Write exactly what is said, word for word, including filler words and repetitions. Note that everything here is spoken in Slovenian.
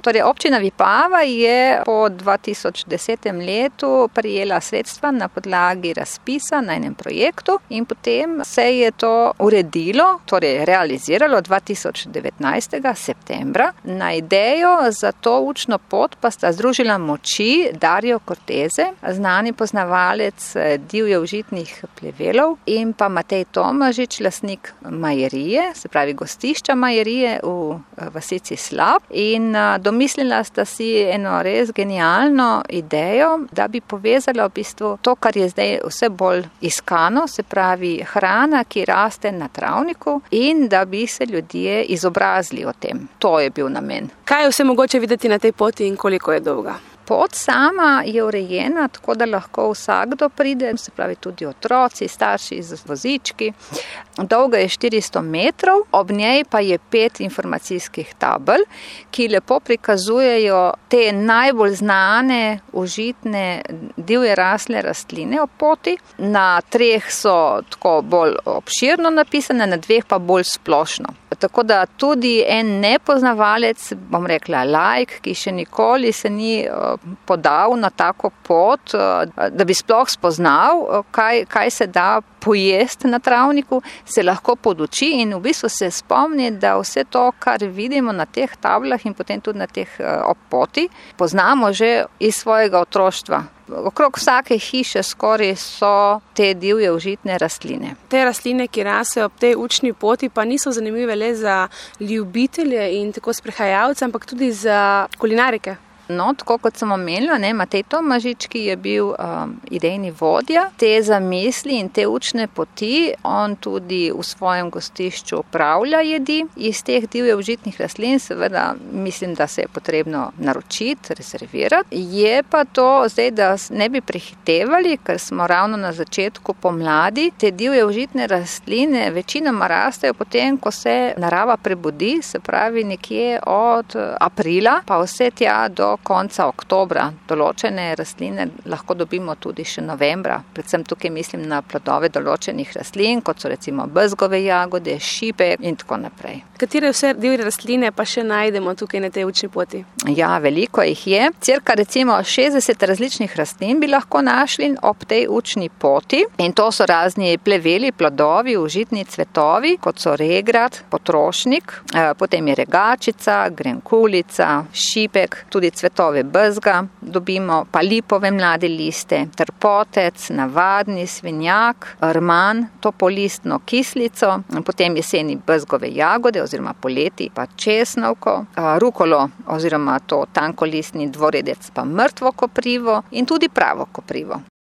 Torej, občina Vipava je po dva tisoč desetem letu prijela sredstva na podlagi razpisa na enem projektu in potem se je to uredilo, torej realiziralo dva tisoč devetnajstega septembra. Na idejo za to učno pot pa sta združila moči Dario Cortese, znani poznavalec divjeužitnih plevelov, in pa Matej Tomažič, lastnik majerije, se pravi gostišča majerije v vasici Slap, in domislila sta si eno res genialno idejo, da bi povezala v bistvu to, kar je zdaj vse bolj iskano, se pravi hrana, ki raste na travniku, in da bi se ljudje izobrazili o tem. To je bil namen. Kaj je vse mogoče videti na tej poti in koliko je dolga? Pot sama je urejena, tako da lahko vsakdo pride, se pravi tudi otroci, starši z vozički. Dolga je štiristo metrov, ob njej pa je pet informacijskih tabel, ki lepo prikazujejo te najbolj znane, užitne, divje rasle rastline ob poti. Na treh so tako bolj obširno napisane, na dveh pa bolj splošno. Tako da tudi en nepoznavalec, bom rekla laik, ki še nikoli se ni podal na tako pot, da bi sploh spoznal, kaj, kaj se da pojesti na travniku, se lahko poduči in v bistvu se spomni, da vse to, kar vidimo na teh tablah in potem tudi na teh ob poti, poznamo že iz svojega otroštva. Okrog vsake hiše skoraj so te divje užitne rastline. Te rastline, ki rasejo ob tej učni poti, pa niso zanimive le za ljubitelje in tako sprehajalce, ampak tudi za kulinarike. No, tako kot sem omenila, ne, Matej Tomažič, ki je bil um, idejni vodja te zamisli in te učne poti, on tudi v svojem gostišču upravlja jedi iz teh divjeužitnih rastlin, seveda mislim, da se je potrebno naročiti, rezervirati. Je pa to zdaj, da ne bi prehitevali, ker smo ravno na začetku pomladi. Te divjeužitne rastline večinoma rastejo potem, ko se narava prebudi, se pravi nekje od aprila pa vse tja do konca oktobra. Določene rastline lahko dobimo tudi še novembra. Predvsem tukaj mislim na plodove določenih rastlin, kot so recimo bezgove jagode, šipe in tako naprej. Katere vse divje rastline pa še najdemo tukaj na tej učni poti? Ja, veliko jih je. Cirka recimo šestdeset različnih rastlin bi lahko našli ob tej učni poti. In to so razni pleveli, plodovi, užitni cvetovi, kot so regrat, potrošnik, potem je regačica, grenkulica, šipek, tudi cvetove bezga, dobimo pa lipove mlade liste, trpotec, navadni svinjak, rman, topolistno kislico, potem jeseni bezgove jagode oziroma poleti pa česnovko, rukolo oziroma to tankolistni dvoredec pa mrtvo koprivo in tudi pravo koprivo.